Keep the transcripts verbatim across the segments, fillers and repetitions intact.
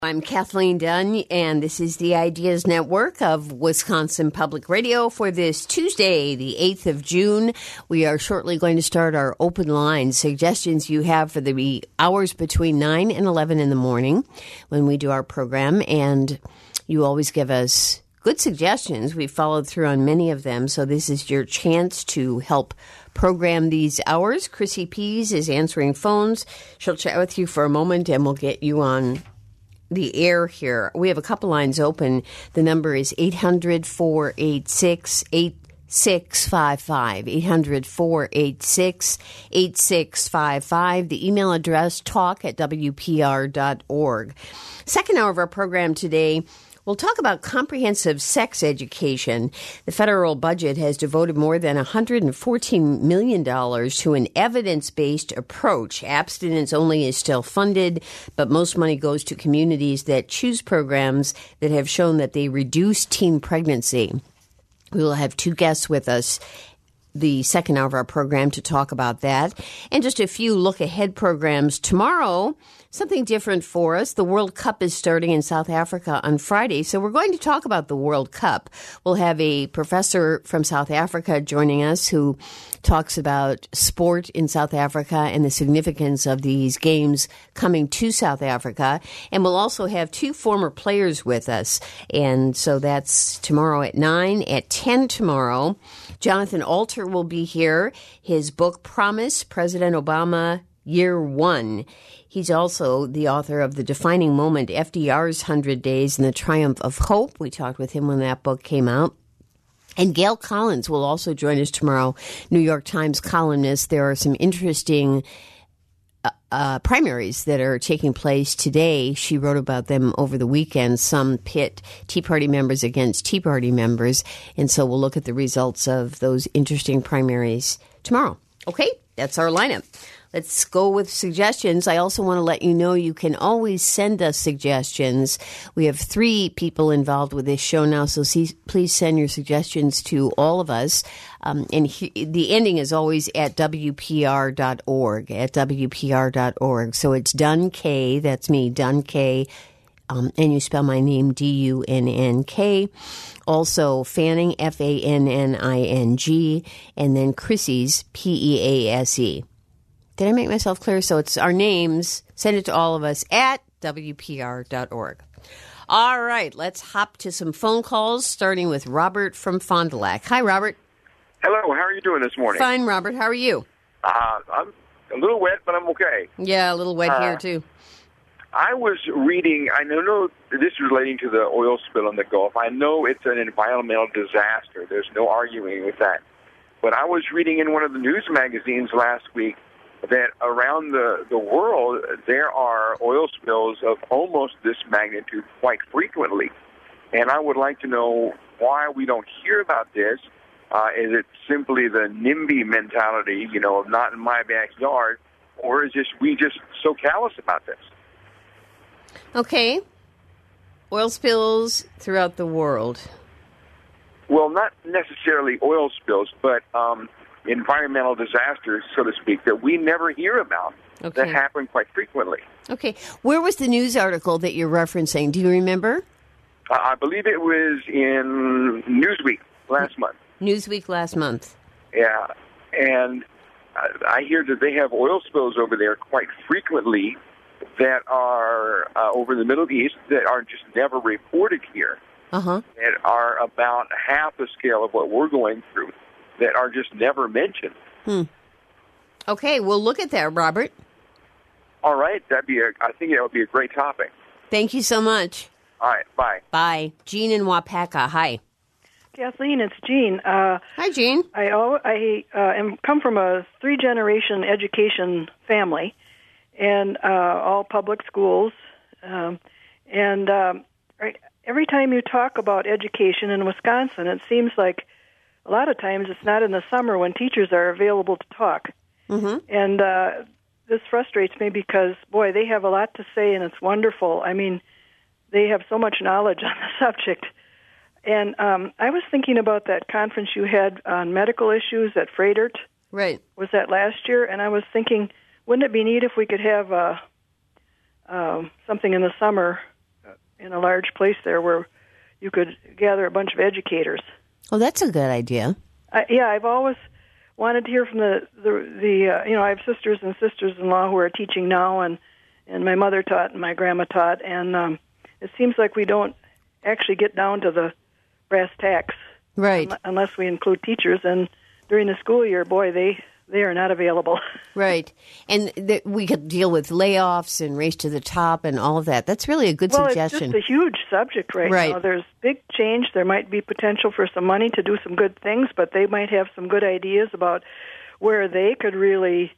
I'm Kathleen Dunn, and this is the Ideas Network of Wisconsin Public Radio for this Tuesday, the eighth of June. We are shortly going to start our open line. Suggestions you have for the hours between nine and eleven in the morning when we do our program, and you always give us good suggestions. We've followed through on many of them, so this is your chance to help program these hours. Chrissy Pease is answering phones. She'll chat with you for a moment, and we'll get you on the air here. We have a couple lines open. The number is eight hundred, four eight six, eight six five five. eight hundred, four eight six, eight six five five. The email address, talk at w p r dot org. Second hour of our program today, we'll talk about comprehensive sex education. The federal budget has devoted more than one hundred fourteen million dollars to an evidence-based approach. Abstinence only is still funded, but most money goes to communities that choose programs that have shown that they reduce teen pregnancy. We will have two guests with us the second hour of our program to talk about that. And just a few look-ahead programs. Tomorrow, something different for us. The World Cup is starting in South Africa on Friday, so we're going to talk about the World Cup. We'll have a professor from South Africa joining us who talks about sport in South Africa and the significance of these games coming to South Africa. And we'll also have two former players with us. And so that's tomorrow at nine. At ten tomorrow, Jonathan Alter will be here. His book, Promise, President Obama, Year One. He's also the author of The Defining Moment, F D R's one hundred days and the Triumph of Hope. We talked with him when that book came out. And Gail Collins will also join us tomorrow, New York Times columnist. There are some interesting uh, uh, primaries that are taking place today. She wrote about them over the weekend. Some pit Tea Party members against Tea Party members. And so we'll look at the results of those interesting primaries tomorrow. Okay, that's our lineup. Let's go with suggestions. I also want to let you know you can always send us suggestions. We have three people involved with this show now, so see, please send your suggestions to all of us. Um, and he, the ending is always at w p r dot org, at w p r dot org. So it's Dunn K, that's me, Dunn K, um, and you spell my name D U N N K. Also, Fanning, F A N N I N G, and then Chrissy's, P E A S E. Did I make myself clear? So it's our names. Send it to all of us at w p r dot org. All right, let's hop to some phone calls, starting with Robert from Fond du Lac. Hi, Robert. Hello, how are you doing this morning? Fine, Robert. How are you? Uh, I'm a little wet, but I'm okay. Yeah, a little wet uh, here, too. I was reading, I know, know this is relating to the oil spill in the Gulf. I know it's an environmental disaster. There's no arguing with that. But I was reading in one of the news magazines last week that around the, the world, there are oil spills of almost this magnitude quite frequently. And I would like to know why we don't hear about this. Uh, is it simply the NIMBY mentality, you know, of not in my backyard, or is just we just so callous about this? Okay. Oil spills throughout the world. Well, not necessarily oil spills, but um, environmental disasters, so to speak, that we never hear about, okay, that happen quite frequently. Okay. Where was the news article that you're referencing? Do you remember? Uh, I believe it was in Newsweek last month. Newsweek last month. Yeah. And I, I hear that they have oil spills over there quite frequently that are uh, over the Middle East that are just never reported here. Uh-huh. That are about half the scale of what we're going through, that are just never mentioned. Hmm. Okay, we'll look at that, Robert. All right, that'd be a, I think that would be a great topic. Thank you so much. All right, bye. Bye. Jean in Wapaka, hi. Kathleen, it's Jean. Uh, Hi, Jean. I I uh, am come from a three-generation education family, and uh, all public schools. Um, and um, right, every time you talk about education in Wisconsin, it seems like a lot of times it's not in the summer when teachers are available to talk. Mm-hmm. And uh, this frustrates me because, boy, they have a lot to say, and it's wonderful. I mean, they have so much knowledge on the subject. And um, I was thinking about that conference you had on medical issues at Fredert. Right. Was that last year? And I was thinking, wouldn't it be neat if we could have uh, uh, something in the summer in a large place there where you could gather a bunch of educators. Oh, that's a good idea. I, yeah, I've always wanted to hear from the the, the uh, you know, I have sisters and sisters-in-law who are teaching now, and and my mother taught and my grandma taught, and um, it seems like we don't actually get down to the brass tacks, right? un- unless we include teachers. And during the school year, boy, they they are not available. Right, and th- we could deal with layoffs and race to the top and all of that. That's really a good well, suggestion. It's just a huge subject right, right now. There's big change. There might be potential for some money to do some good things, but they might have some good ideas about where they could really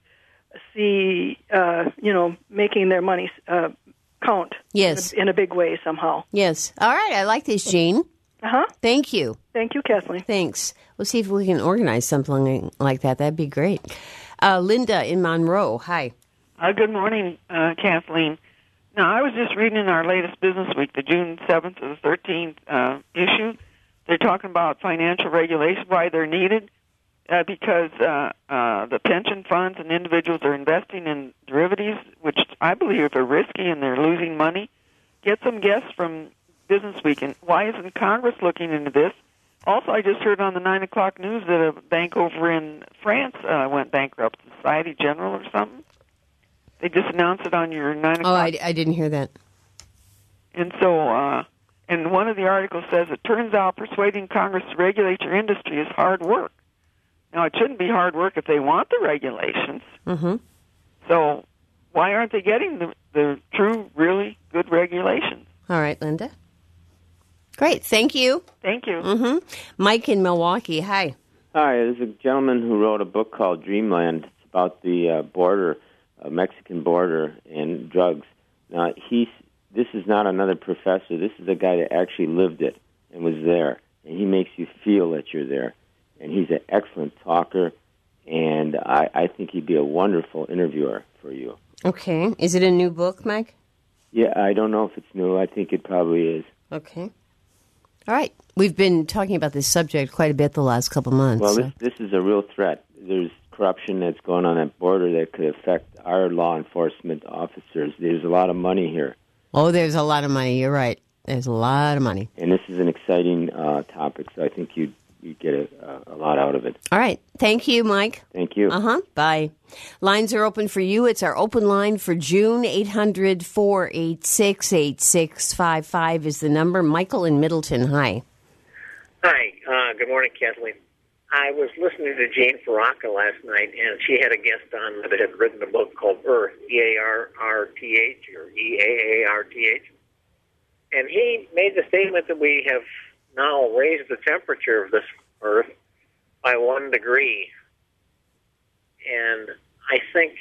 see, uh, you know, making their money uh, count. Yes, in a, in a big way somehow. Yes. All right. I like this, Jean. Uh huh. Thank you. Thank you, Kathleen. Thanks. We'll see if we can organize something like that. That'd be great. Uh, Linda in Monroe. Hi. Uh, good morning, uh, Kathleen. Now, I was just reading in our latest Business Week, the June seventh to the thirteenth uh, issue. They're talking about financial regulation, why they're needed, uh, because uh, uh, the pension funds and individuals are investing in derivatives, which I believe are risky and they're losing money. Get some guests from Business Week, and why isn't Congress looking into this? Also, I just heard on the nine o'clock news that a bank over in France uh, went bankrupt, Society General or something. They just announced it on your nine o'clock. Oh, I, I didn't hear that. And so, uh, and one of the articles says, it turns out persuading Congress to regulate your industry is hard work. Now, it shouldn't be hard work if they want the regulations. Mm-hmm. So why aren't they getting the, the true, really good regulations? All right, Linda. Great. Thank you. Thank you. Mm-hmm. Mike in Milwaukee. Hi. Hi. There's a gentleman who wrote a book called Dreamland. It's about the uh, border, uh, Mexican border, and drugs. Now, he's this is not another professor. This is a guy that actually lived it and was there. And he makes you feel that you're there. And he's an excellent talker, and I, I think he'd be a wonderful interviewer for you. Okay. Is it a new book, Mike? Yeah, I don't know if it's new. I think it probably is. Okay. All right. We've been talking about this subject quite a bit the last couple months. Well, so. this, this is a real threat. There's corruption that's going on at border that could affect our law enforcement officers. There's a lot of money here. Oh, there's a lot of money. You're right. There's a lot of money. And this is an exciting uh, topic, so I think you'd, you'd get a, a lot out of it. All right. Thank you, Mike. Thank you. Uh-huh. Bye. Lines are open for you. It's our open line for June. eight hundred, four eight six, eight six five five is the number. Michael in Middleton. Hi. Hi. Uh, good morning, Kathleen. I was listening to Jane Faraka last night, and she had a guest on that had written a book called Earth, E A R R T H, or E A A R T H. And he made the statement that we have now raised the temperature of this Earth by one degree. And I think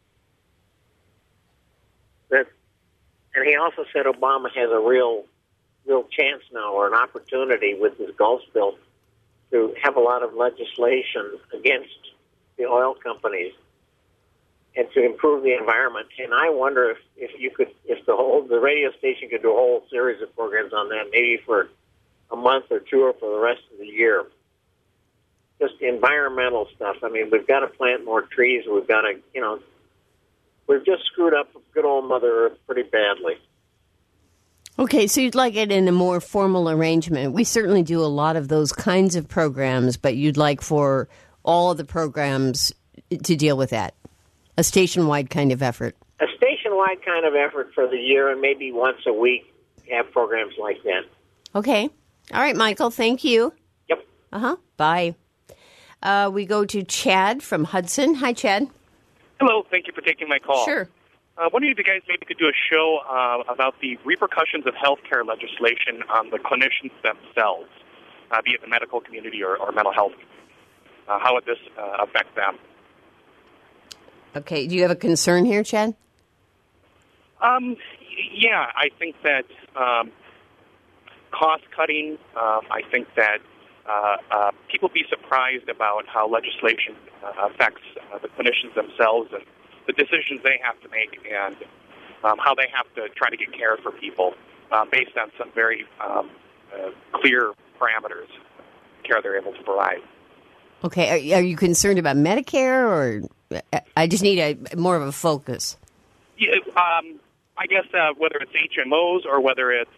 that, and he also said Obama has a real, real chance now, or an opportunity with this Gulf bill, to have a lot of legislation against the oil companies and to improve the environment. And I wonder if, if you could, if the whole the radio station could do a whole series of programs on that, maybe for a month or two or for the rest of the year. Just environmental stuff. I mean, we've got to plant more trees. We've got to, you know, we've just screwed up good old Mother Earth pretty badly. Okay, so you'd like it in a more formal arrangement. We certainly do a lot of those kinds of programs, but you'd like for all of the programs to deal with that. A station-wide kind of effort. A station-wide kind of effort for the year, and maybe once a week have programs like that. Okay. All right, Michael, thank you. Yep. Uh-huh. Bye. Uh, we go to Chad from Hudson. Hi, Chad. Hello. Thank you for taking my call. Sure. I uh, wondering if you guys maybe could do a show uh, about the repercussions of healthcare legislation on the clinicians themselves, uh, be it the medical community or, or mental health. Uh, how would this uh, affect them? Okay. Do you have a concern here, Chad? Um, yeah, I think that um, cost cutting. Um, I think that uh, uh, people be surprised about how legislation uh, affects uh, the clinicians themselves and the decisions they have to make, and um, how they have to try to get care for people uh, based on some very um, uh, clear parameters, care they're able to provide. Okay. Are, are you concerned about Medicare, or I just need a more of a focus? Yeah, um, I guess uh, whether it's H M Os or whether it's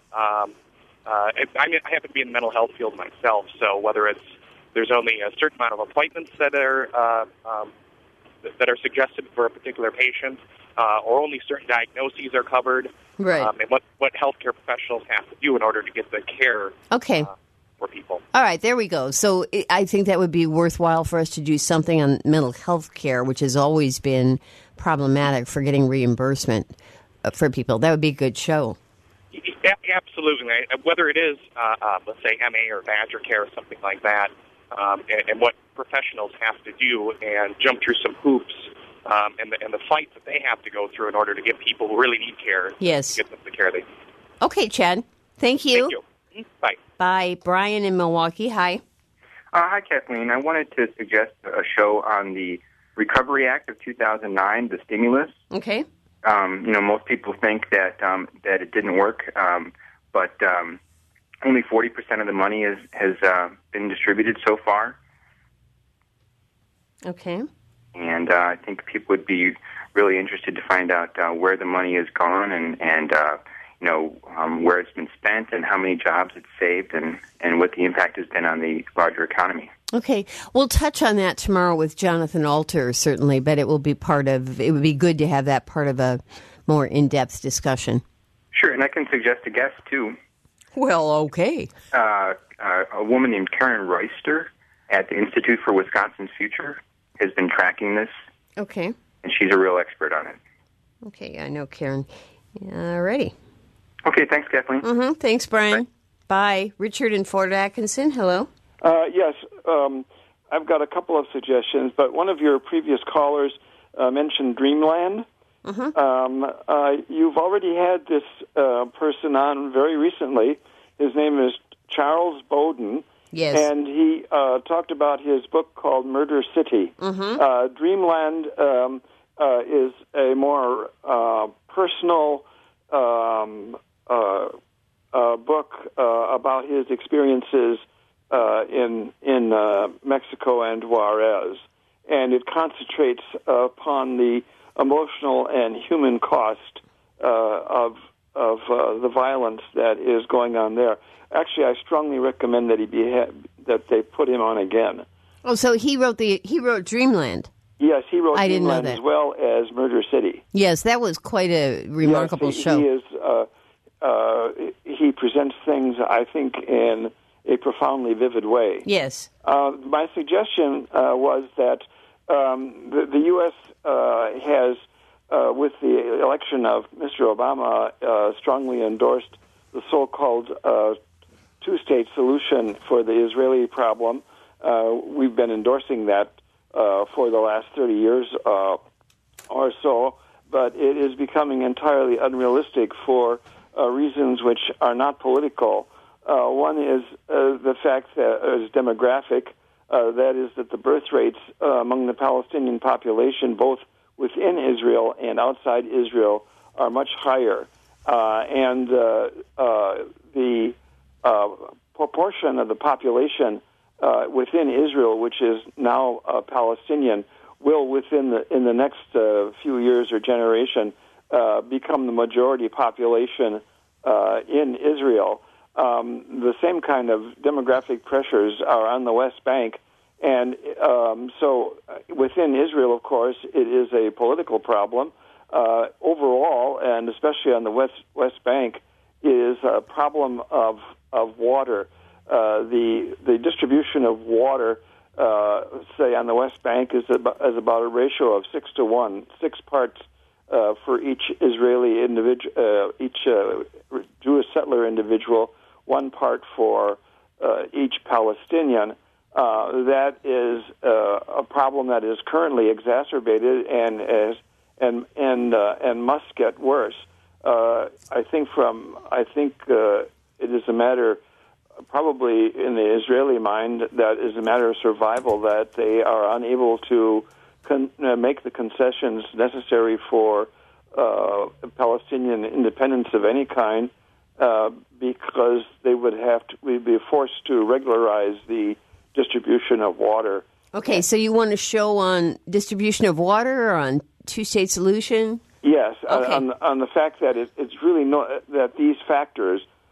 Um, uh, it, I mean, I happen to be in the mental health field myself, so whether it's there's only a certain amount of appointments that are uh, um, that are suggested for a particular patient, uh, or only certain diagnoses are covered, right? Um, and what what healthcare professionals have to do in order to get the care. Okay. Uh, for people. All right, there we go. So I think that would be worthwhile for us to do something on mental health care, which has always been problematic for getting reimbursement for people. That would be a good show. Yeah, absolutely. Whether it is, uh, uh, let's say, M A or Badger Care or something like that, um, and, and what professionals have to do and jump through some hoops um, and, the, and the fight that they have to go through in order to get people who really need care, yes. to get them the care they need. Okay, Chad. Thank you. Thank you. Bye. Bye. Brian in Milwaukee. Hi. Uh, hi, Kathleen. I wanted to suggest a show on the Recovery Act of two thousand nine, the stimulus. Okay. Um, you know, most people think that um, that it didn't work, um, but um, only forty percent of the money is, has uh, been distributed so far. Okay. And uh, I think people would be really interested to find out uh, where the money has gone and, and uh, you know, um, where it's been spent and how many jobs it's saved and, and what the impact has been on the larger economy. Okay. We'll touch on that tomorrow with Jonathan Alter, certainly, but it will be part of, it would be good to have that part of a more in-depth discussion. Sure, and I can suggest a guest, too. Well, okay. Uh, uh, a woman named Karen Royster at the Institute for Wisconsin's Future has been tracking this. Okay. And she's a real expert on it. Okay, I know Karen. All righty. Okay, thanks, Kathleen. Mm-hmm. Thanks, Brian. Bye. Bye. Richard in Fort Atkinson, hello. Uh, yes, um, I've got a couple of suggestions, but one of your previous callers uh, mentioned Dreamland. Mm-hmm. Um, uh, you've already had this uh, person on very recently. His name is Charles Bowden. Yes. And he uh, talked about his book called Murder City. Mm-hmm. Uh, Dreamland um, uh, is a more uh, personal um, uh, uh, book uh, about his experiences uh, in in uh, Mexico and Juarez, and it concentrates uh, upon the emotional and human cost uh, of of uh, the violence that is going on there. Actually, I strongly recommend that he be ha- that they put him on again. Oh, so he wrote the he wrote Dreamland. Yes, he wrote I didn't know Dreamland that. as well as Murder City. Yes, that was quite a remarkable yes, he, show. He is. Uh, uh, he presents things, I think, in a profoundly vivid way. Yes. Uh, my suggestion uh, was that um, the, the U S uh, has, uh, with the election of Mister Obama, uh, strongly endorsed the so-called uh, two-state solution for the Israeli problem. Uh, we've been endorsing that uh, for the last thirty years uh, or so, but it is becoming entirely unrealistic for uh, reasons which are not political. Uh, one is uh, the fact that uh, is demographic. Uh, that is that the birth rates uh, among the Palestinian population, both within Israel and outside Israel, are much higher. Uh, and uh, uh, the uh, proportion of the population uh, within Israel, which is now uh, Palestinian, will within the in the next uh, few years or generation uh, become the majority population uh, in Israel. Um, the same kind of demographic pressures are on the West Bank, and um, so within Israel, of course, it is a political problem. Uh, overall, and especially on the West West Bank, is a problem of of water. Uh, the the distribution of water, uh, say on the West Bank, is about, is about a ratio of six to one, six parts uh, for each Israeli individual, uh, each uh, Jewish settler individual, one part for uh, each Palestinian. Uh, that is uh, a problem that is currently exacerbated and is and and uh, and must get worse. Uh, I think from I think uh, it is a matter, probably in the Israeli mind, that is a matter of survival, that they are unable to con- uh, make the concessions necessary for uh, Palestinian independence of any kind, uh, because they would have to we'd be forced to regularize the distribution of water. Okay, so you want to show on distribution of water or on two-state solution? Yes, okay. on, on the fact that it, it's really no, that these factors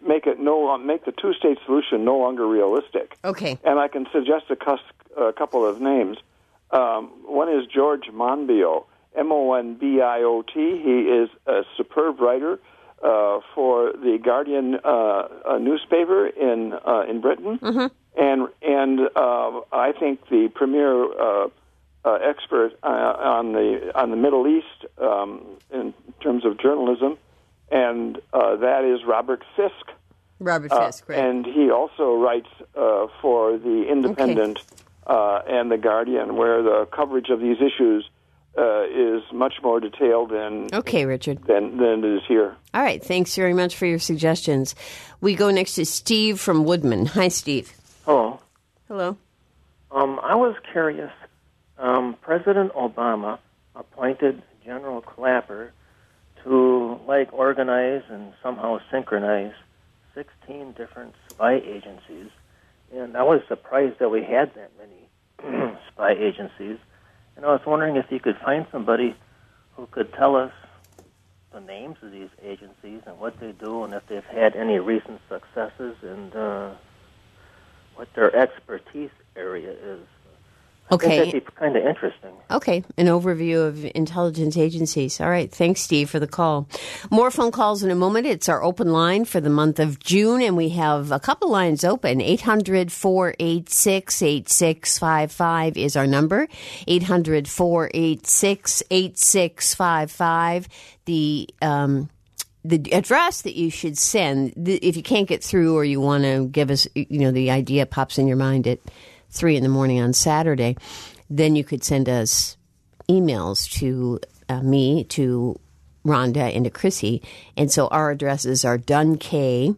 make it no make the two-state solution no longer realistic. Okay. And I can suggest a, cus- a couple of names. Um, one is George Monbiot, M O N B I O T. He is a superb writer uh, for the Guardian uh, a newspaper in uh, in Britain, mm-hmm. and and uh, I think the premier uh, uh, expert uh, on the on the Middle East um, in terms of journalism, and uh, that is Robert Fisk. Robert Fisk, uh, right? And he also writes uh, for the Independent. Okay. Uh, and the Guardian, where the coverage of these issues uh, is much more detailed than okay, Richard, than, than it is here. All right, thanks very much for your suggestions. We go next to Steve from Woodman. Hi, Steve. Hello. Hello. Um, I was curious. Um, President Obama appointed General Clapper to, like, organize and somehow synchronize sixteen different spy agencies. And I was surprised that we had that many spy agencies. And I was wondering if you could find somebody who could tell us the names of these agencies and what they do and if they've had any recent successes and uh, what their expertise area is. I okay. think that'd be kind of interesting. Okay, an overview of intelligence agencies. All right, thanks, Steve, for the call. More phone calls in a moment. It's our open line for the month of June, and we have a couple lines open. eight hundred, four eight six, eight six five five is our number. eight hundred, four eight six, eight six five five. The um, the address that you should send, if you can't get through or you want to give us, you know, the idea pops in your mind at three in the morning on Saturday, then you could send us emails to uh, me, to Rhonda, and to Chrissy. And so our addresses are Dunn K,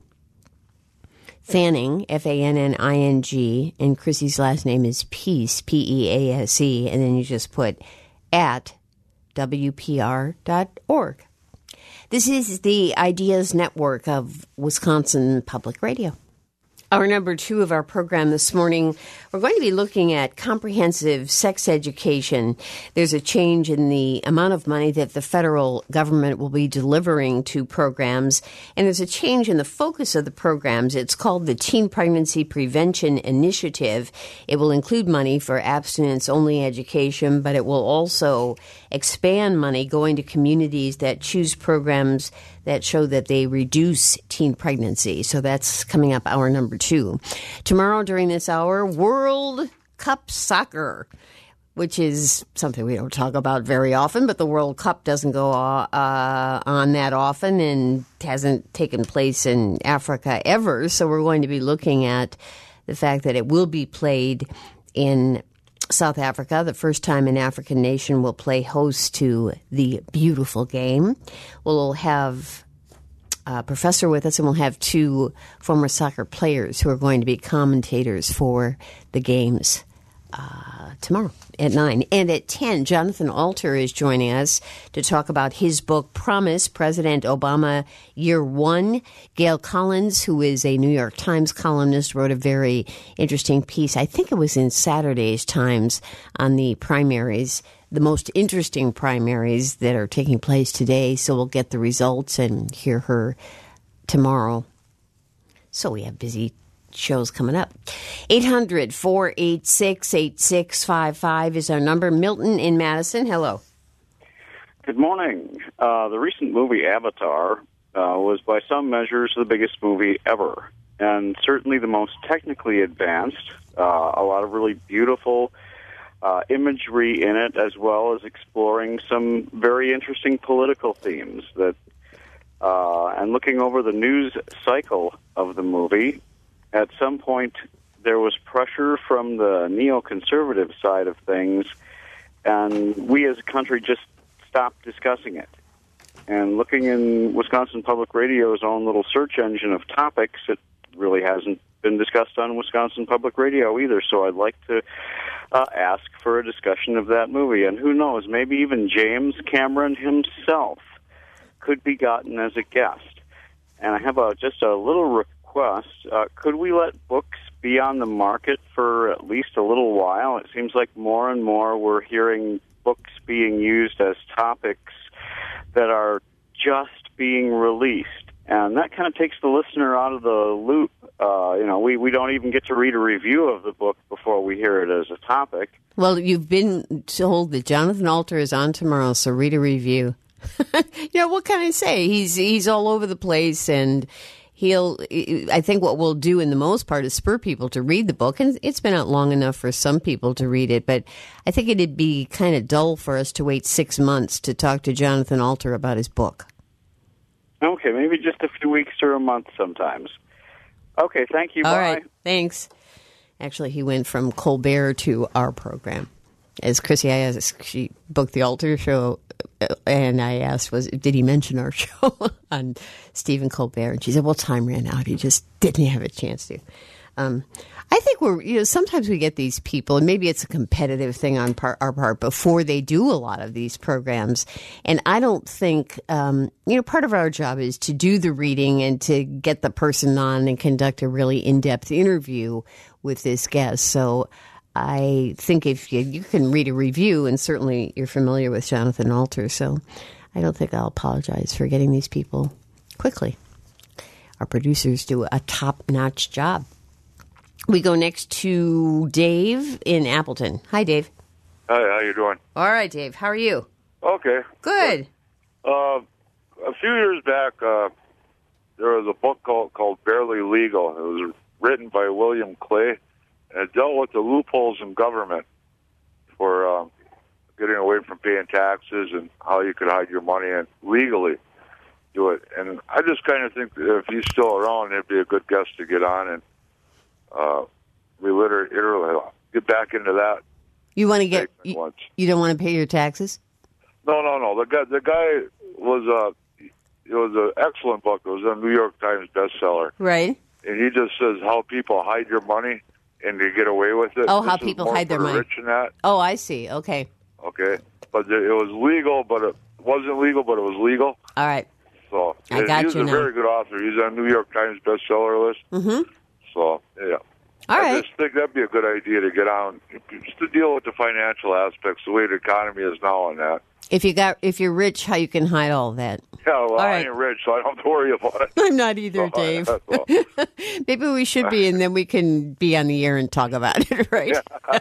Fanning, F A N N I N G, and Chrissy's last name is Peace, P E A S E, and then you just put at W P R dot org. This is the Ideas Network of Wisconsin Public Radio. Our number two of our program this morning, we're going to be looking at comprehensive sex education. There's a change in the amount of money that the federal government will be delivering to programs, and there's a change in the focus of the programs. It's called the Teen Pregnancy Prevention Initiative. It will include money for abstinence-only education, but it will also expand money going to communities that choose programs that show that they reduce teen pregnancy. So that's coming up hour number two. Tomorrow during this hour, World Cup Soccer, which is something we don't talk about very often, but the World Cup doesn't go uh, on that often and hasn't taken place in Africa ever. So we're going to be looking at the fact that it will be played in South Africa. The first time an African nation will play host to the beautiful game. We'll have a professor with us, and we'll have two former soccer players who are going to be commentators for the games uh, tomorrow at nine. And at ten, Jonathan Alter is joining us to talk about his book, Promise, President Obama Year One. Gail Collins, who is a New York Times columnist, wrote a very interesting piece. I think it was in Saturday's Times on the primaries, the most interesting primaries that are taking place today. So we'll get the results and hear her tomorrow. So we have busy shows coming up. eight hundred, four eight six, eight six five five is our number. Milton in Madison, hello. Good morning. Uh, the recent movie Avatar uh, was by some measures the biggest movie ever, and certainly the most technically advanced. Uh, a lot of really beautiful uh, imagery in it, as well as exploring some very interesting political themes. That uh, and looking over the news cycle of the movie, at some point, there was pressure from the neoconservative side of things, and we as a country just stopped discussing it. And looking in Wisconsin Public Radio's own little search engine of topics, it really hasn't been discussed on Wisconsin Public Radio either, so I'd like to uh, ask for a discussion of that movie. And who knows, maybe even James Cameron himself could be gotten as a guest. And I have a, just a little request. Uh, could we let books be on the market for at least a little while? It seems like more and more we're hearing books being used as topics that are just being released, And that kind of takes the listener out of the loop. Uh, you know, we, we don't even get to read a review of the book before we hear it as a topic. Well, you've been told that Jonathan Alter is on tomorrow, so read a review. You know, what can I say? He's he's all over the place, and he'll. I think what we'll do in the most part is spur people to read the book, and it's been out long enough for some people to read it. But I think it'd be kind of dull for us to wait six months to talk to Jonathan Alter about his book. Okay, maybe just a few weeks or a month sometimes. Okay, thank you. All Bye. right, thanks. Actually, he went from Colbert to our program. As Chrissy, I asked, she booked the Alter show, and I asked, was did he mention our show on Stephen Colbert? And she said, well, time ran out. He just didn't have a chance to. Um, I think we're, you know, sometimes we get these people, and maybe it's a competitive thing on part, our part before they do a lot of these programs. And I don't think, um, you know, part of our job is to do the reading and to get the person on and conduct a really in-depth interview with this guest. So I think if you, you can read a review, and certainly you're familiar with Jonathan Alter, so I don't think I'll apologize for getting these people quickly. Our producers do a top-notch job. We go next to Dave in Appleton. Hi, Dave. Hi, how you doing? All right, Dave. How are you? Okay. Good. Uh, a few years back, uh, there was a book called, called Barely Legal. It was written by William Clay, and it dealt with the loopholes in government for um, getting away from paying taxes and how you could hide your money and legally do it. And I just kind of think that if he's still around, it'd be a good guest to get on and uh, reliterate, get back into that. You want to get? You, you don't want to pay your taxes? No, no, no. The guy, the guy was a. It was an excellent book. It was a New York Times bestseller. Right. And he just says how people hide your money and they get away with it. Oh, how This is people more hide their for the money. Rich and that. Oh, I see. Okay. Okay, but it was legal, but it wasn't legal, but it was legal. All right. So I got he's you a now. very good author. He's on New York Times bestseller list. Mm-hmm. So yeah. All I right. just think that'd be a good idea to get on, just to deal with the financial aspects, the way the economy is now on that. If you got, if you're rich, how you can hide all that? Yeah, well, All I right. ain't rich, so I don't have to worry about it. I'm not either, So, Dave. well, Maybe we should be, and then we can be on the air and talk about it, right?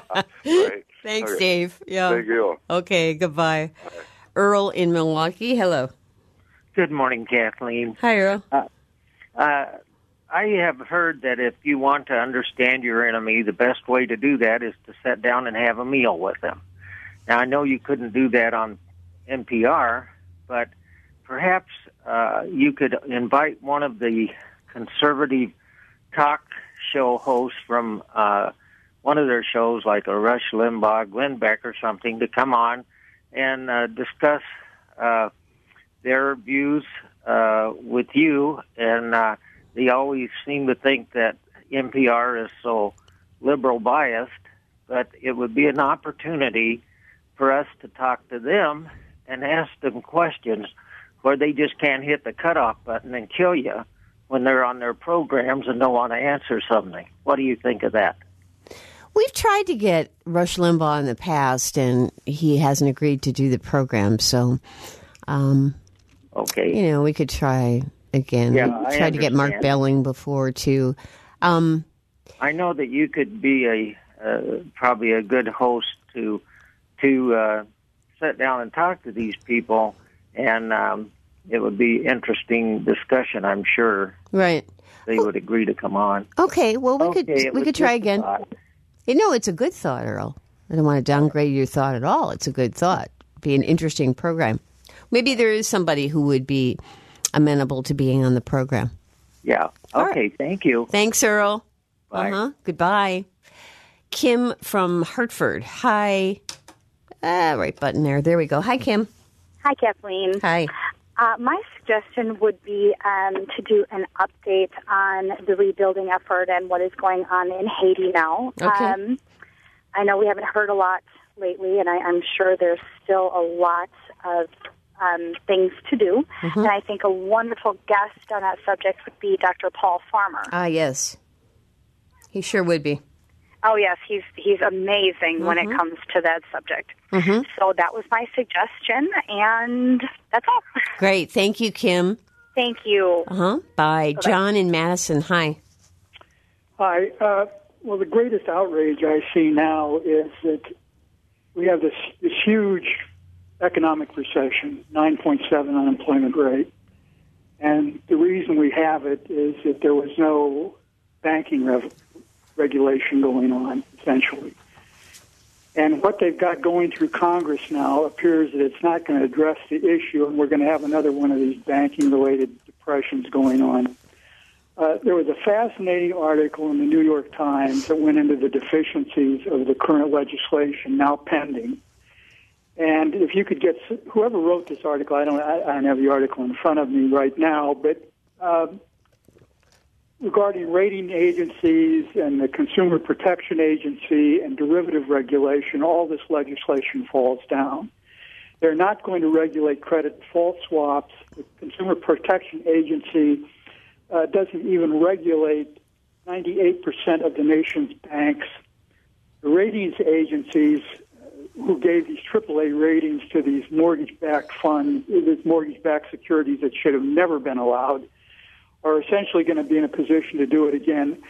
right. Thanks, Okay. Dave. Yeah. Thank you. Okay, goodbye. Earl in Milwaukee, hello. Good morning, Kathleen. Hi, Earl. Uh, uh, I have heard that if you want to understand your enemy, the best way to do that is to sit down and have a meal with them. Now, I know you couldn't do that on N P R, but perhaps uh, you could invite one of the conservative talk show hosts from uh, one of their shows, like a Rush Limbaugh, Glenn Beck, or something, to come on and uh, discuss uh, their views uh, with you. And uh, they always seem to think that N P R is so liberal biased, but it would be an opportunity for us to talk to them and ask them questions where they just can't hit the cutoff button and kill you when they're on their programs and don't want to answer something. What do you think of that? We've tried to get Rush Limbaugh in the past, and he hasn't agreed to do the program. So, um, okay, you know, we could try again. Yeah, we I tried to get Mark understand. Belling before too. Um, I know that you could be a uh, probably a good host to to uh, sit down and talk to these people, and um, it would be interesting discussion. I'm sure. Right. They would agree to come on. Okay. Well, we Okay, could it we was could try just a again. thought. You know, it's a good thought, Earl. I don't want to downgrade your thought at all. It's a good thought. Be an interesting program. Maybe there is somebody who would be amenable to being on the program. Yeah. All Okay. right. Thank you. Thanks, Earl. Bye. Uh-huh. Goodbye. Kim from Hartford. Hi. Ah, right button there. There we go. Hi, Kim. Hi, Kathleen. Hi. Uh, my suggestion would be um, to do an update on the rebuilding effort and what is going on in Haiti now. Okay. Um, I know we haven't heard a lot lately, and I, I'm sure there's still a lot of um, things to do. Mhm. And I think a wonderful guest on that subject would be Doctor Paul Farmer. Ah, yes. He sure would be. Oh, yes, he's he's amazing when it Mhm. comes to that subject. Mm-hmm. So that was my suggestion, and that's all. Great. Thank you, Kim. Thank you. Uh-huh. Bye. John in Madison. Hi. Hi. Uh, well, the greatest outrage I see now is that we have this, this huge economic recession, nine point seven unemployment rate. And the reason we have it is that there was no banking rev- regulation going on, essentially. And what they've got going through Congress now appears that it's not going to address the issue, and we're going to have another one of these banking-related depressions going on. Uh, there was a fascinating article in the New York Times that went into the deficiencies of the current legislation now pending. And if you could get whoever wrote this article, I don't, I, I don't have the article in front of me right now, but uh, regarding rating agencies and the Consumer Protection Agency and derivative regulation, all this legislation falls down. They're not going to regulate credit default swaps. The Consumer Protection Agency uh, doesn't even regulate ninety-eight percent of the nation's banks. The ratings agencies who gave these triple A ratings to these mortgage-backed funds, these mortgage-backed securities that should have never been allowed, are essentially going to be in a position to do it again.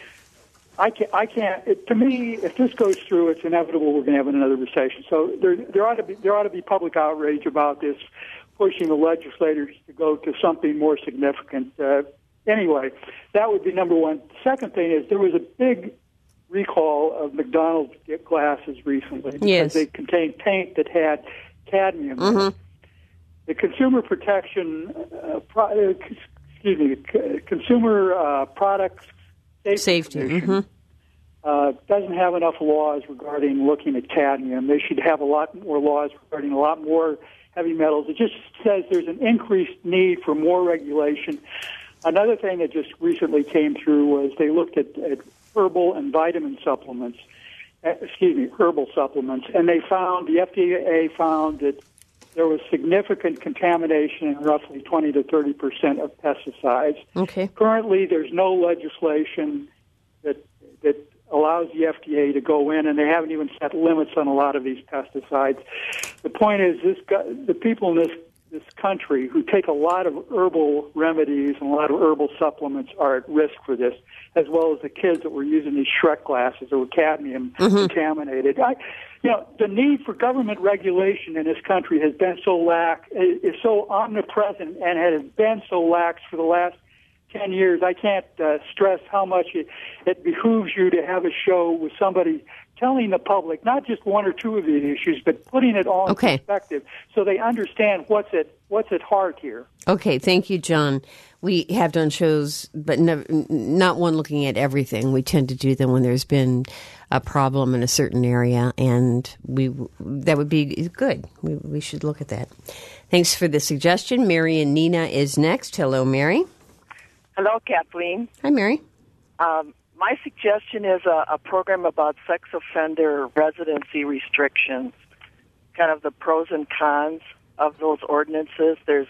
I can't. I can't it, to me, if this goes through, it's inevitable we're going to have another recession. So there, there ought to be there ought to be public outrage about this, pushing the legislators to go to something more significant. Uh, anyway, that would be number one. Second thing is there was a big recall of McDonald's glasses recently because yes. they contained paint that had cadmium. Mm-hmm. in it. The Consumer Protection, uh, pro- excuse me, C- Consumer uh, Products Safety, Safety. Commission, Mm-hmm. uh, doesn't have enough laws regarding looking at cadmium. They should have a lot more laws regarding a lot more heavy metals. It just says there's an increased need for more regulation. Another thing that just recently came through was they looked at, at herbal and vitamin supplements, excuse me, herbal supplements, and they found, the F D A found that there was significant contamination in roughly twenty to thirty percent of pesticides. Okay. Currently, there's no legislation that that allows the F D A to go in, and they haven't even set limits on a lot of these pesticides. The point is, this the people in this this country who take a lot of herbal remedies and a lot of herbal supplements are at risk for this, as well as the kids that were using these Shrek glasses that were cadmium mm-hmm. contaminated. I, you know, the need for government regulation in this country has been so lax, is so omnipresent, and has been so lax for the last ten years. I can't uh, stress how much it, it behooves you to have a show with somebody telling the public not just one or two of the issues, but putting it all in okay. perspective so they understand what's at what's at heart here. Okay, thank you, John. We have done shows, but no, not one looking at everything. We tend to do them when there's been a problem in a certain area, and we that would be good. We, we should look at that. Thanks for the suggestion. Mary and Nina is next. Hello, Mary. Hello, Kathleen. Hi, Mary. Um, my suggestion is a, a program about sex offender residency restrictions, kind of the pros and cons of those ordinances. There's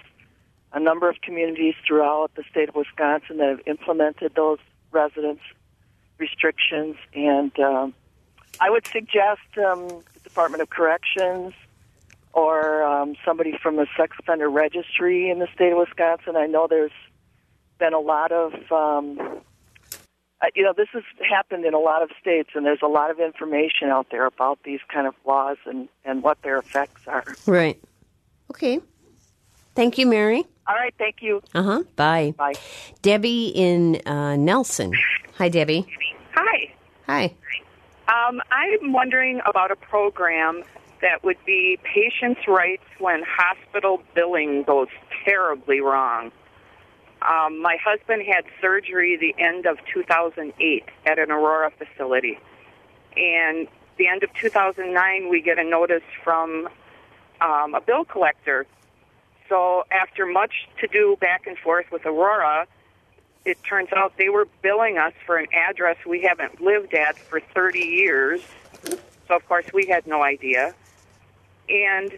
a number of communities throughout the state of Wisconsin that have implemented those residence restrictions, and um, I would suggest um, the Department of Corrections or um, somebody from the sex offender registry in the state of Wisconsin. I know there's been a lot of, um, uh, you know, this has happened in a lot of states, and there's a lot of information out there about these kind of laws and, and what their effects are. Right. Okay. Thank you, Mary. All right, thank you. Uh-huh. Bye. Bye. Debbie in uh, Nelson. Hi, Debbie. Hi. Hi. Um, I'm wondering about a program that would be patients' rights when hospital billing goes terribly wrong. Um, my husband had surgery the end of two thousand eight at an Aurora facility. And the end of two thousand nine, we get a notice from um, a bill collector. So after much to-do back and forth with Aurora, it turns out they were billing us for an address we haven't lived at for thirty years. So, of course, we had no idea. And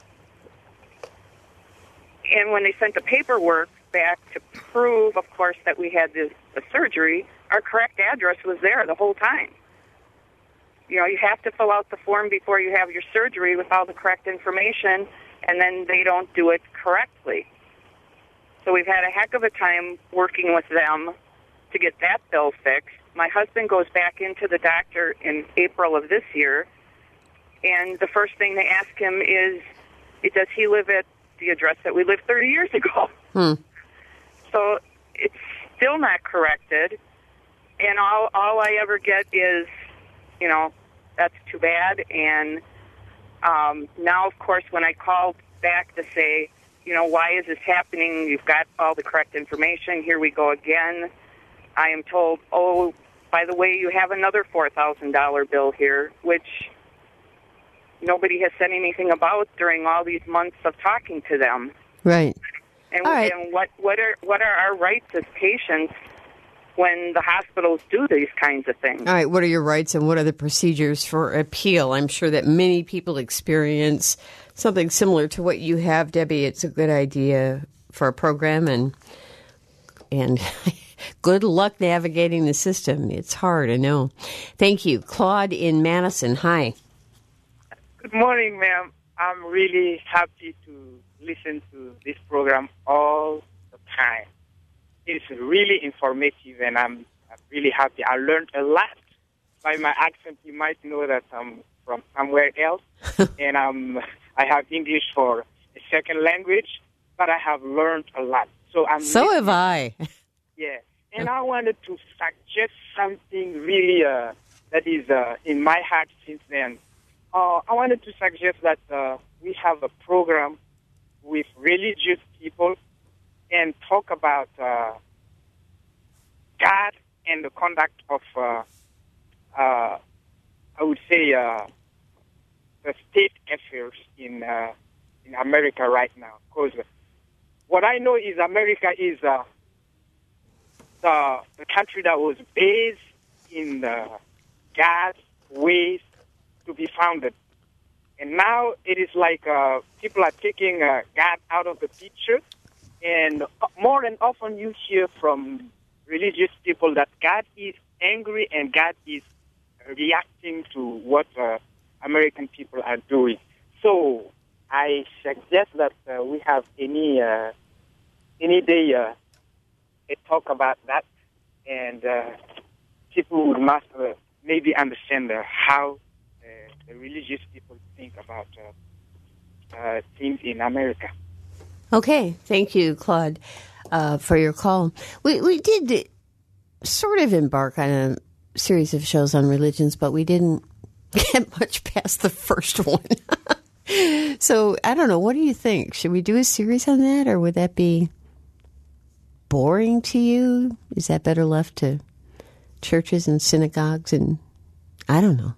and when they sent the paperwork back to prove, of course, that we had this, the surgery, our correct address was there the whole time. You know, you have to fill out the form before you have your surgery with all the correct information, and then they don't do it correctly. So we've had a heck of a time working with them to get that bill fixed. My husband goes back into the doctor in April of this year, and the first thing they ask him is, does he live at the address that we lived thirty years ago? Hmm. So it's still not corrected, and all all I ever get is, you know, that's too bad. And um, now, of course, when I called back to say, you know, why is this happening? You've got all the correct information. Here we go again. I am told, oh, by the way, you have another four thousand dollars bill here, which nobody has said anything about during all these months of talking to them. Right. And, all right. and what, what are what are our rights as patients when the hospitals do these kinds of things? All right, what are your rights and what are the procedures for appeal? I'm sure that many people experience something similar to what you have, Debbie. It's a good idea for a program, and and good luck navigating the system. It's hard, I know. Thank you. Claude in Madison, hi. Good morning, ma'am. I'm really happy to listen to this program all the time. It's really informative, and I'm really happy. I learned a lot. By my accent, you might know that I'm from somewhere else, and um, I have English for a second language, but I have learned a lot. So I'm so listening. have I. Yeah, and I wanted to suggest something really uh, that is uh, in my heart since then. Uh, I wanted to suggest that uh, we have a program with religious people and talk about uh, God and the conduct of, uh, uh, I would say, uh, the state affairs in uh, in America right now. Because what I know is America is uh, the, the country that was based in the God's ways to be founded. And now it is like uh, people are taking uh, God out of the picture. And more and often you hear from religious people that God is angry and God is reacting to what uh, American people are doing. So I suggest that uh, we have any uh, any day uh, a talk about that, and uh, people would must uh, maybe understand uh, how uh, the religious people think about uh, uh, things in America. Okay, thank you, Claude, uh, for your call. We we did sort of embark on a series of shows on religions, but we didn't get much past the first one. So I don't know. What do you think? Should we do a series on that, or would that be boring to you? Is that better left to churches and synagogues? And I don't know.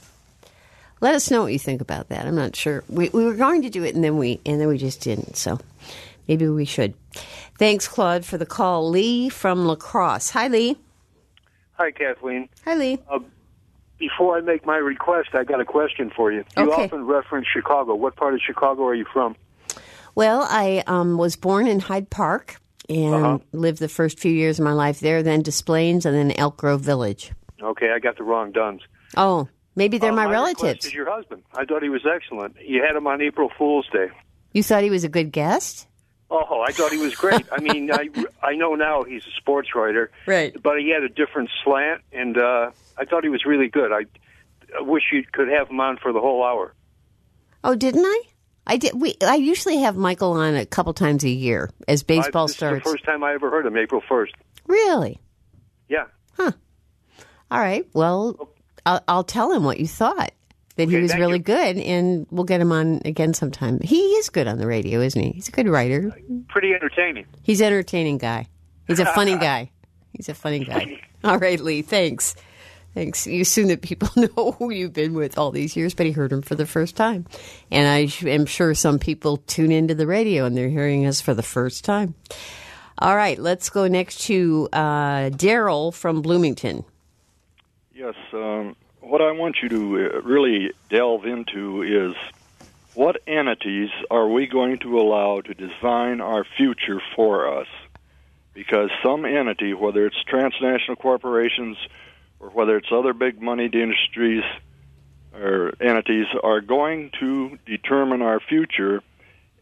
Let us know what you think about that. I'm not sure. We we were going to do it, and then we and then we just didn't. So maybe we should. Thanks, Claude, for the call. Lee from La Crosse. Hi, Lee. Hi, Kathleen. Hi, Lee. Uh, before I make my request, I got a question for you. You Okay. often reference Chicago. What part of Chicago are you from? Well, I um, was born in Hyde Park and Uh-huh. lived the first few years of my life there, then Des Plaines, and then Elk Grove Village. Okay, I got the wrong Duns. Oh, maybe they're Uh, my, my request relatives. is your husband. I thought he was excellent. You had him on April Fool's Day. You thought he was a good guest? Oh, I thought he was great. I mean, I, I know now he's a sports writer, right? But he had a different slant, and uh, I thought he was really good. I, I wish you could have him on for the whole hour. Oh, didn't I? I did. We I usually have Michael on a couple times a year as baseball I, this starts. is the first time I ever heard him, April first. Really? Yeah. Huh. All right. Well, I'll, I'll tell him what you thought. That he Okay, was thank really you. good, and we'll get him on again sometime. He is good on the radio, isn't he? He's a good writer. Pretty entertaining. He's an entertaining guy. He's a funny guy. He's a funny guy. All right, Lee, thanks. Thanks. You assume that people know who you've been with all these years, but he heard him for the first time. And I am sure some people tune into the radio and they're hearing us for the first time. All right, let's go next to uh, Daryl from Bloomington. Yes, um, what I want you to uh, really delve into is what entities are we going to allow to design our future for us? Because some entity, whether it's transnational corporations or whether it's other big moneyed industries or entities, are going to determine our future,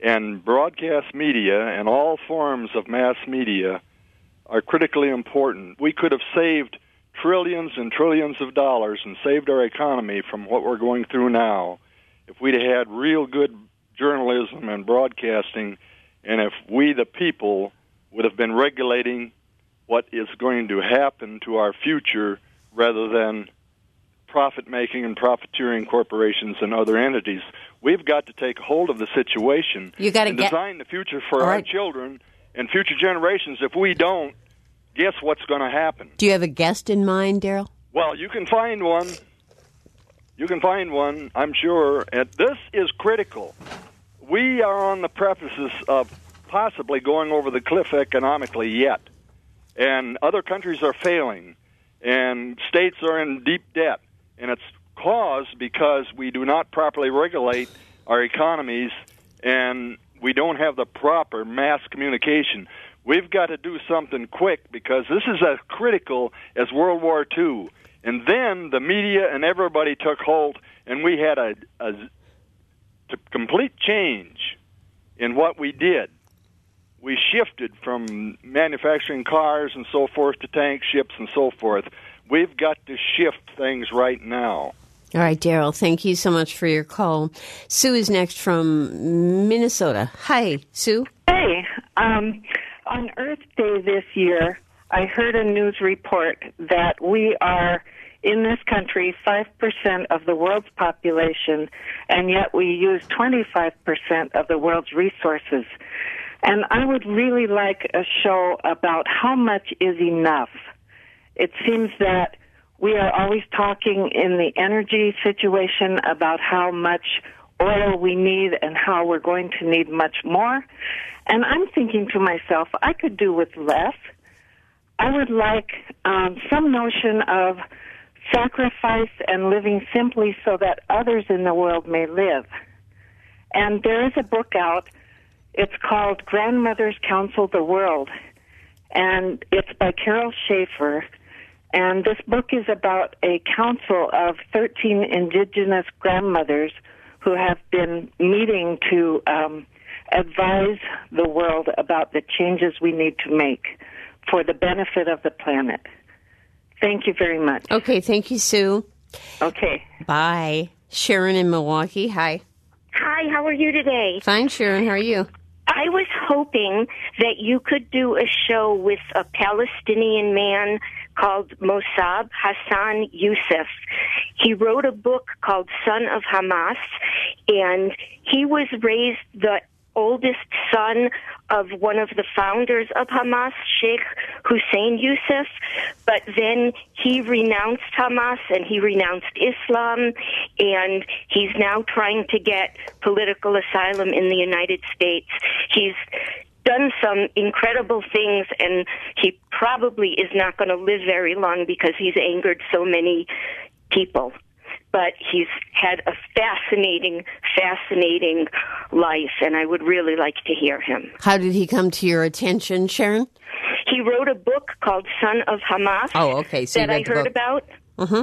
And broadcast media and all forms of mass media are critically important. We could have saved trillions and trillions of dollars and saved our economy from what we're going through now if we'd had real good journalism and broadcasting, and if we, the people, would have been regulating what is going to happen to our future rather than profit-making and profiteering corporations and other entities. We've got to take hold of the situation you gotta and get... design the future for All our right. children and future generations. If we don't, guess what's going to happen? Do you have a guest in mind, Daryl? Well, you can find one. You can find one, I'm sure. And this is critical. We are on the precipice of possibly going over the cliff economically yet. And other countries are failing. And states are in deep debt. And it's caused because we do not properly regulate our economies and we don't have the proper mass communication. We've got to do something quick because this is as critical as World War Two. And then the media and everybody took hold, and we had a, a t- complete change in what we did. We shifted from manufacturing cars and so forth to tanks, ships, and so forth. We've got to shift things right now. All right, Daryl, thank you so much for your call. Sue is next from Minnesota. Hi, Sue. Hey, um, on Earth Day this year, I heard a news report that we are, in this country, five percent of the world's population, and yet we use twenty-five percent of the world's resources. And I would really like a show about how much is enough. It seems that we are always talking in the energy situation about how much oil we need and how we're going to need much more. And I'm thinking to myself, I could do with less. I would like um, some notion of sacrifice and living simply so that others in the world may live. And there is a book out. It's called Grandmothers Counsel the World, and it's by Carol Schaefer. And this book is about a council of thirteen indigenous grandmothers who have been meeting to um, advise the world about the changes we need to make for the benefit of the planet. Thank you very much. Okay, thank you, Sue. Okay. Bye. Sharon in Milwaukee, hi. Hi, how are you today? Fine, Sharon, how are you? I was hoping that you could do a show with a Palestinian man called Mossab Hassan Youssef. He wrote a book called Son of Hamas, and he was raised the oldest son of one of the founders of Hamas, Sheikh Hussein Youssef, but then he renounced Hamas and he renounced Islam, and he's now trying to get political asylum in the United States. He's done some incredible things, and he probably is not going to live very long because he's angered so many people. But he's had a fascinating, fascinating life, and I would really like to hear him. How did he come to your attention, Sharon? He wrote a book called Son of Hamas. Oh, okay. So that I heard about. Uh-huh.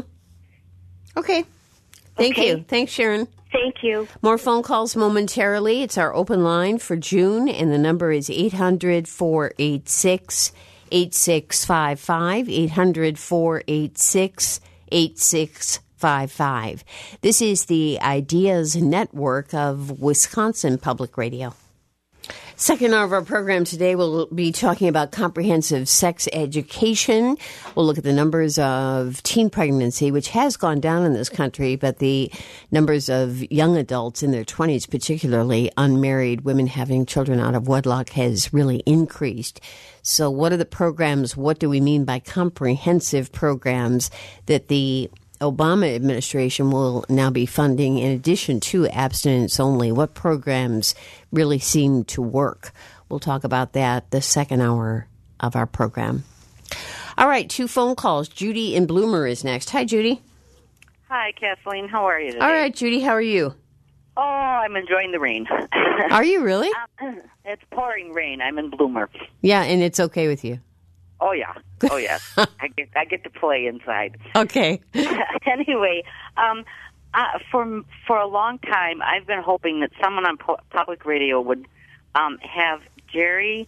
Okay. Thank Okay. you. Thanks, Sharon. Thank you. More phone calls momentarily. It's our open line for June, and the number is eight hundred, four eight six, eight six five five, eight hundred, four eight six, eight six five five. This is the Ideas Network of Wisconsin Public Radio. Second hour of our program today, we'll be talking about comprehensive sex education. We'll look at the numbers of teen pregnancy, which has gone down in this country, but the numbers of young adults in their twenties, particularly unmarried women having children out of wedlock, has really increased. So what are the programs? What do we mean by comprehensive programs that the Obama administration will now be funding in addition to abstinence only? What programs really seem to work? We'll talk about that the second hour of our program. All right, two phone calls. Judy in Bloomer is next. Hi, Judy. Hi, Kathleen. How are you today? All right, Judy, how are you? Oh, I'm enjoying the rain. Are you really? Um, it's pouring rain. I'm in Bloomer. Yeah, and it's okay with you. Oh, yeah. Oh, yes. I get I get to play inside. Okay. Anyway, um, uh, for for a long time, I've been hoping that someone on pu- public radio would um, have Jerry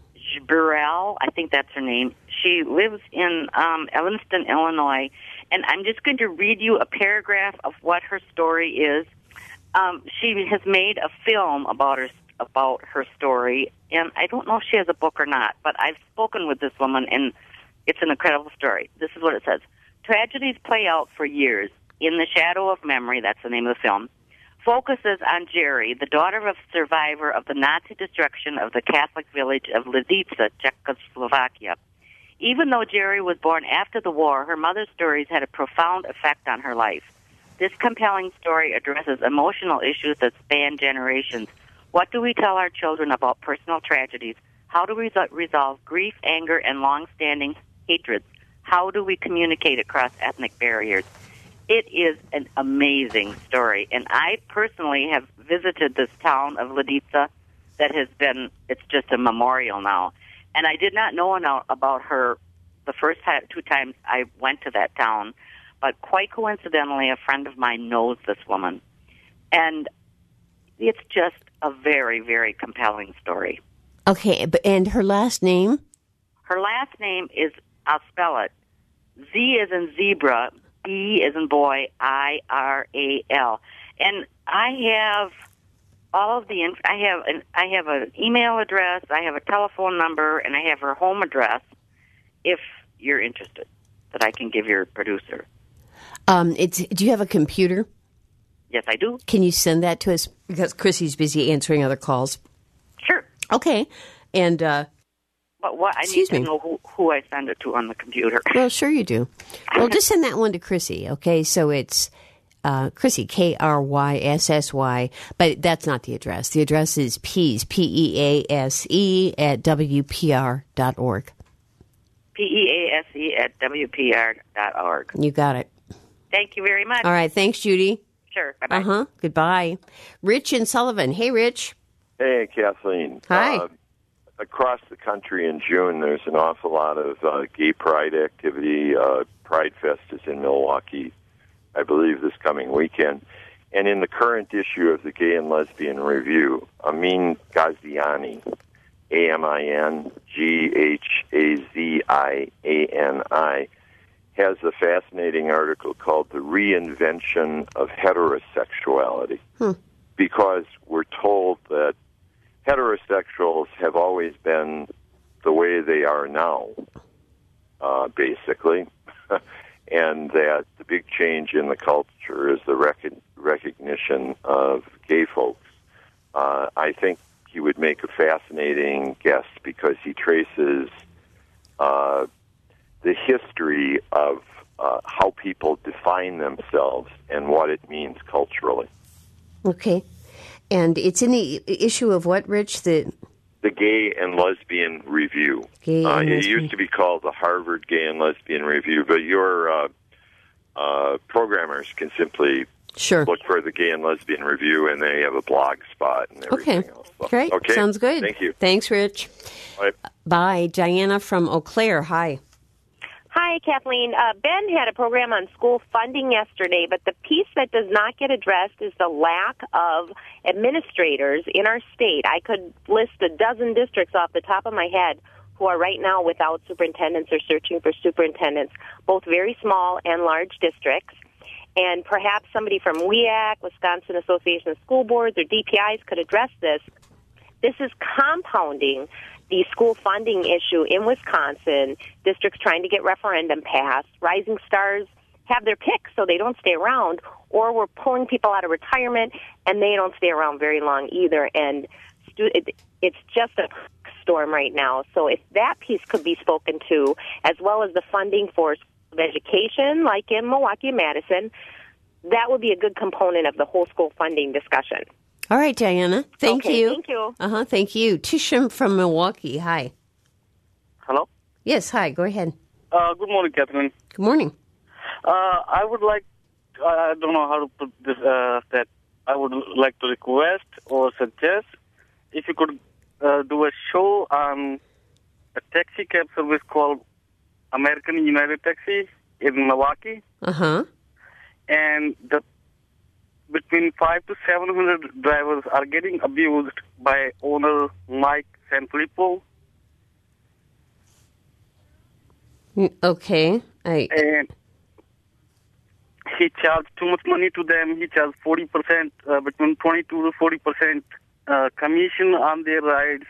Burrell, I think that's her name. She lives in um, Evanston, Illinois, and I'm just going to read you a paragraph of what her story is. Um, she has made a film about her about her story, and I don't know if she has a book or not, but I've spoken with this woman, and it's an incredible story. This is what it says. Tragedies play out for years. In the Shadow of Memory, that's the name of the film, focuses on Jerry, the daughter of a survivor of the Nazi destruction of the Catholic village of Lidica, Czechoslovakia. Even though Jerry was born after the war, her mother's stories had a profound effect on her life. This compelling story addresses emotional issues that span generations. What do we tell our children about personal tragedies? How do we resol- resolve grief, anger, and long-standing hatreds? How do we communicate across ethnic barriers? It is an amazing story, and I personally have visited this town of Lidica that has been, it's just a memorial now. And I did not know about her the first time, two times I went to that town, but quite coincidentally, a friend of mine knows this woman. And it's just a very, very compelling story. Okay, but and her last name? Her last name is, I'll spell it, Z as in zebra, B as in boy, I R A L. And I have all of the, inf- I have an, I have an email address, I have a telephone number, and I have her home address, if you're interested, that I can give your producer. Um, it's. Do you have a computer? Yes, I do. Can you send that to us? Because Chrissy's busy answering other calls. Sure. Okay. And, uh, but what I excuse need to me. know who, who I send it to on the computer. Well, sure you do. Well, just send that one to Chrissy, okay? So it's uh, Chrissy, K R Y S S Y, but that's not the address. The address is Pease, P E A S E, at W P R dot org. P E A S E at W P R dot org. You got it. Thank you very much. All right. Thanks, Judy. Sure. Bye-bye. Uh-huh. Goodbye. Rich and Sullivan. Hey, Rich. Hey, Kathleen. Hi. Uh, across the country in June, there's an awful lot of uh, gay pride activity. Uh, Pride Fest is in Milwaukee, I believe, this coming weekend. And in the current issue of the Gay and Lesbian Review, Amin Ghaziani, A M I N G H A Z I A N I, has a fascinating article called The Reinvention of Heterosexuality. Hmm. Because we're told that heterosexuals have always been the way they are now, uh, basically, and that the big change in the culture is the rec- recognition of gay folks. Uh, I think he would make a fascinating guest because he traces uh, the history of uh, how people define themselves and what it means culturally. Okay. And it's in the issue of what, Rich? The The Gay and Lesbian Review. Gay uh, and it Lesbian. used to be called the Harvard Gay and Lesbian Review, but your uh, uh, programmers can simply sure. look for the Gay and Lesbian Review, and they have a blog spot and everything Okay. else. Great. Okay. Sounds good. Thank you. Thanks, Rich. Bye. Bye. Diana from Eau Claire. Hi. Hi, Kathleen. Uh, Ben had a program on school funding yesterday, but the piece that does not get addressed is the lack of administrators in our state. I could list a dozen districts off the top of my head who are right now without superintendents or searching for superintendents, both very small and large districts. And perhaps somebody from W E A C, Wisconsin Association of School Boards, or D P Is could address this. This is compounding the school funding issue in Wisconsin, districts trying to get referendum passed. Rising stars have their pick so they don't stay around, or we're pulling people out of retirement and they don't stay around very long either. And stu- it, it's just a storm right now. So if that piece could be spoken to, as well as the funding for education, like in Milwaukee and Madison, that would be a good component of the whole school funding discussion. All right, Diana. Thank Okay, you. thank you. Uh-huh. Thank you. Tisham from Milwaukee. Hi. Hello? Yes, hi. Go ahead. Uh, good morning, Catherine. Good morning. Uh, I would like, I don't know how to put this, uh, that I would like to request or suggest if you could uh, do a show on a taxi cab service called American United Taxi in Milwaukee. Uh-huh. And the between five to seven hundred drivers are getting abused by owner Mike Sanfilippo. Okay. I... And he charged too much money to them. He charged forty percent, uh, between twenty-two to forty percent uh, commission on their rides.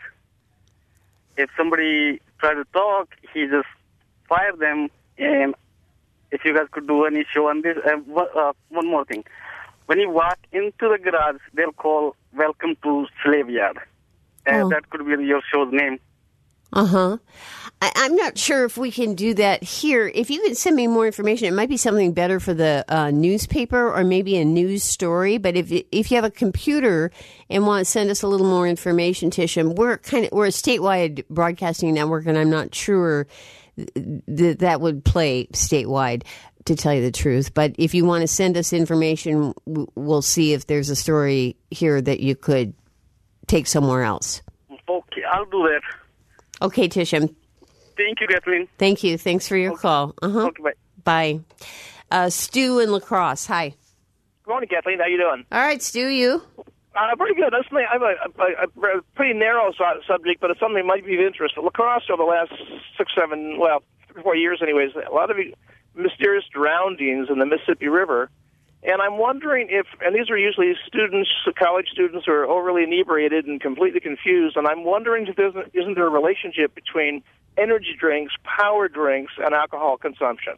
If somebody tried to talk, he just fired them. And if you guys could do any show on this, uh, uh, one more thing. When you walk into the garage, they'll call "Welcome to Slave Yard." And Oh. that could be your show's name. Uh-huh. I, I'm not sure if we can do that here. If you could send me more information, it might be something better for the uh, newspaper or maybe a news story. But if if you have a computer and want to send us a little more information, Tisham, we're kind of we're a statewide broadcasting network, and I'm not sure that that would play statewide, to tell you the truth. But if you want to send us information, we'll see if there's a story here that you could take somewhere else. Okay, I'll do that. Okay, Tisham. Thank you, Kathleen. Thank you. Thanks for your Okay. call. Uh-huh. Okay, bye. Bye. Uh, Stu in La Crosse. Hi. Good morning, Kathleen. How you doing? All right, Stu, you? Uh, pretty good. That's I have a, a, a pretty narrow su- subject, but it's something that might be of interest. La Crosse over the last six, seven, well, three, four years anyways, a lot of mysterious drownings in the Mississippi River. And I'm wondering if, and these are usually students, college students who are overly inebriated and completely confused, and I'm wondering if there isn't, isn't there a relationship between energy drinks, power drinks, and alcohol consumption?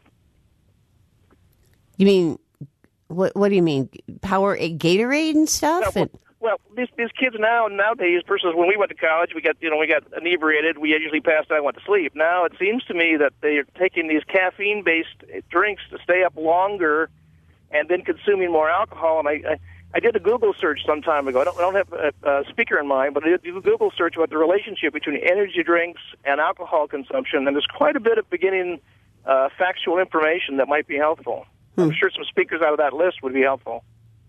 You mean, what What do you mean? Power Gatorade and stuff? No, And- Well, these these kids now nowadays versus when we went to college, we got you know we got inebriated. We usually passed out and went to sleep. Now it seems to me that they are taking these caffeine based drinks to stay up longer, and then consuming more alcohol. And I I, I did a Google search some time ago. I don't I don't have a, a speaker in mind, but I did a Google search about the relationship between energy drinks and alcohol consumption, and there's quite a bit of beginning uh, factual information that might be helpful. Hmm. I'm sure some speakers out of that list would be helpful.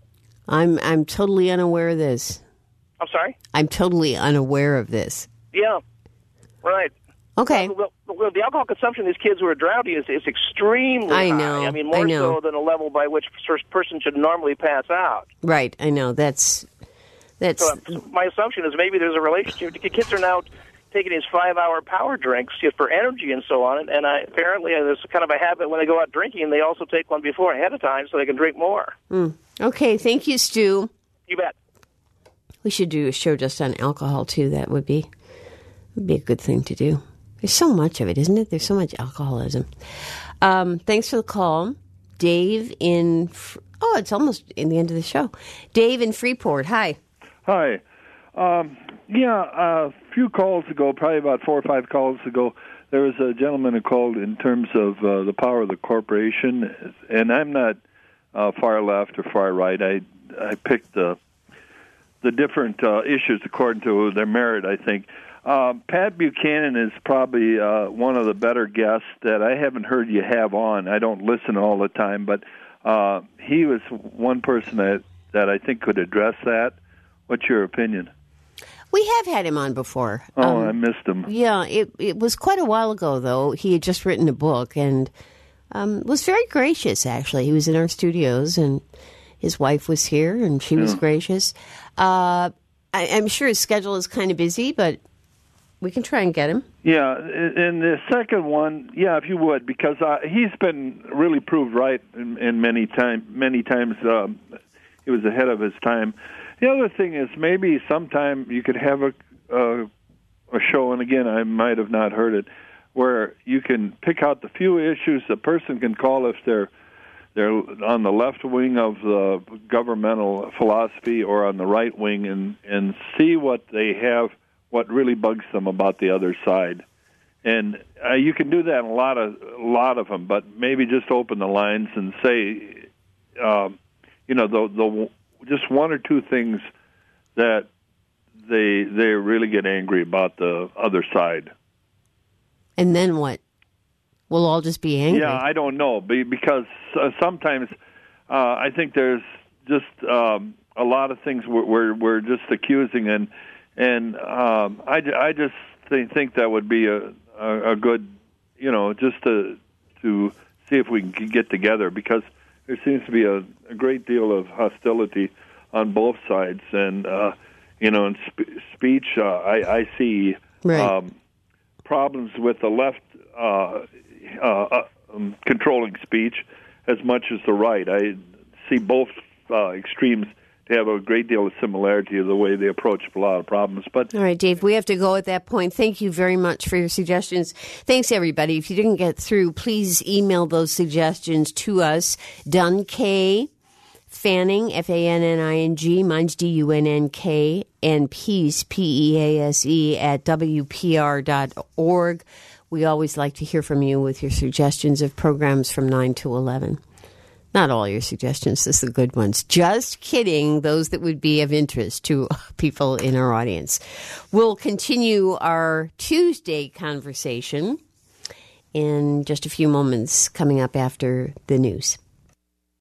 I'm I'm totally unaware of this. I'm sorry? I'm totally unaware of this. Yeah, right. Okay. Well, well, well, the alcohol consumption of these kids who are drowning is, is extremely I high. know, I mean, more I know. so than a level by which a person should normally pass out. Right, I know. That's that's So uh, my assumption is maybe there's a relationship. The kids are now taking these five-hour power drinks just for energy and so on, and I, apparently uh, there's kind of a habit when they go out drinking, they also take one before ahead of time so they can drink more. mm. Okay. Thank you, Stu. You bet. We should do a show just on alcohol too. That would be would be a good thing to do. There's so much of it, isn't it? There's so much alcoholism. Um, thanks for the call, Dave in. Fr- oh, it's almost in the end of the show. Dave in Freeport. Hi. Hi. Um, yeah, a few calls ago, probably about four or five calls ago, there was a gentleman who called in terms of uh, the power of the corporation, and I'm not uh, far left or far right. I I picked the the different uh, issues according to their merit, I think. Um, Pat Buchanan is probably uh, one of the better guests that I haven't heard you have on. I don't listen all the time, but uh, he was one person that, that I think could address that. What's your opinion? We have had him on before. Oh, Um, I missed him. Yeah, it it was quite a while ago, though. He had just written a book and um, was very gracious, actually. He was in our studios, and his wife was here, and she was Yeah. gracious. Uh, I, I'm sure his schedule is kind of busy, but we can try and get him. Yeah, and the second one, yeah, if you would, because uh, he's been really proved right in, in many time, many times. Um, he was ahead of his time. The other thing is maybe sometime you could have a a, a show, and again, I might have not heard it, where you can pick out the few issues a person can call if they're they're on the left wing of the governmental philosophy or on the right wing, and and see what they have, what really bugs them about the other side. And uh, you can do that in a lot of a lot of them, but maybe just open the lines and say, um, you know, the the just one or two things that they they really get angry about the other side. And then what? We'll all just be angry. Yeah, I don't know, be- because uh, sometimes uh, I think there's just um, a lot of things we're, we're we're just accusing, and and um, I, I just think, think that would be a, a a good, you know, just to to see if we can get together, because there seems to be a, a great deal of hostility on both sides. And, uh, you know, in sp- speech, uh, I, I see right. um, problems with the left uh, uh, um, controlling speech as much as the right. I see both uh, extremes to have a great deal of similarity to the way they approach a lot of problems. But all right, Dave, we have to go at that point. Thank you very much for your suggestions. Thanks, everybody. If you didn't get through, please email those suggestions to us. Dunn K. Fanning, F A N N I N G, mine's D U N N K, and Peace, P E A S E, at W P R dot org. We always like to hear from you with your suggestions of programs from nine to eleven. Not all your suggestions, just the good ones. Just kidding, those that would be of interest to people in our audience. We'll continue our Tuesday conversation in just a few moments coming up after the news.